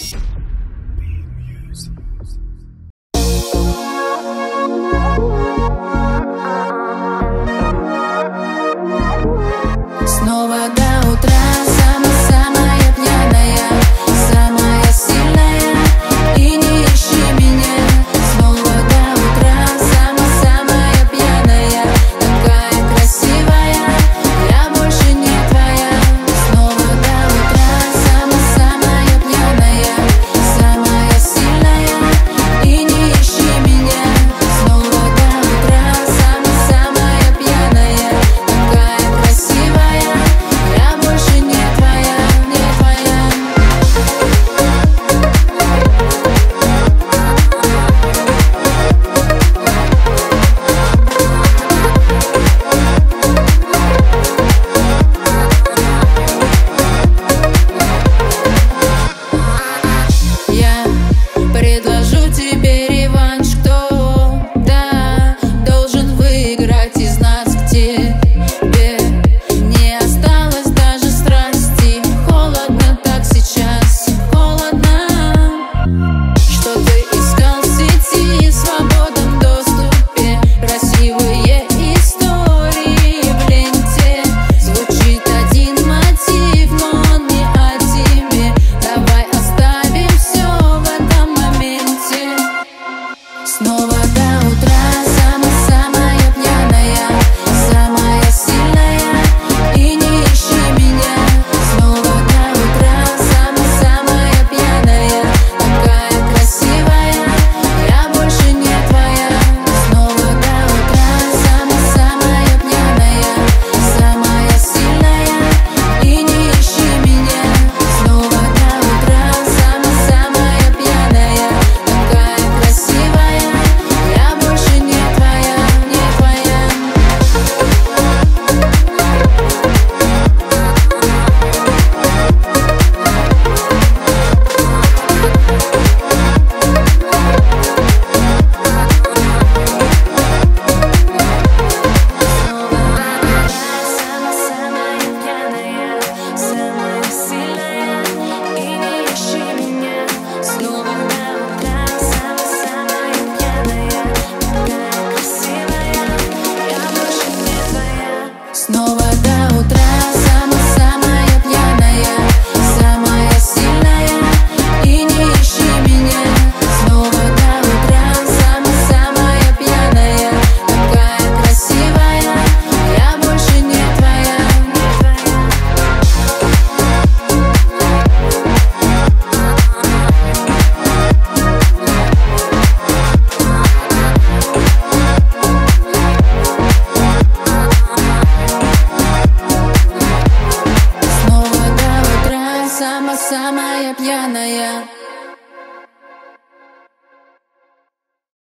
Снова до утра самая пьяная, самая сильная, и не ищи меня. Снова до утра самая пьяная, такая красивая, я больше не твоя. Снова до утра самая пьяная, самая сильная, и не ищи меня. Снова до утра самая пьяная, такая красивая, я больше не твоя, не твоя. Я предложу тебе реванш, кто, да, должен выиграть из нас, к тебе не осталось даже страсти. Холодно так сейчас, холодно. Что ты искал в сети, в свободном доступе, красивые истории в ленте. Звучит один мотив, но он не о тебе. Давай оставим все в этом моменте. Снова до утра самая пьяная, самая сильная, и не ищи меня. Снова до утра самая пьяная, такая красивая, я больше не твоя. Снова до утра самая пьяная, самая сильная, и не ищи меня. Снова до утра самая пьяная, такая красивая, я больше не твоя, не твоя. Самая пьяная, самая сильная, и не ищи меня. Снова до утра самая пьяная, такая красивая, я больше не твоя. Снова до утра самая пьяная, самая сильная, и не ищи меня. Снова до утра самая пьяная, такая красивая, я больше не твоя, не твоя. Снова до утра самая пьяная.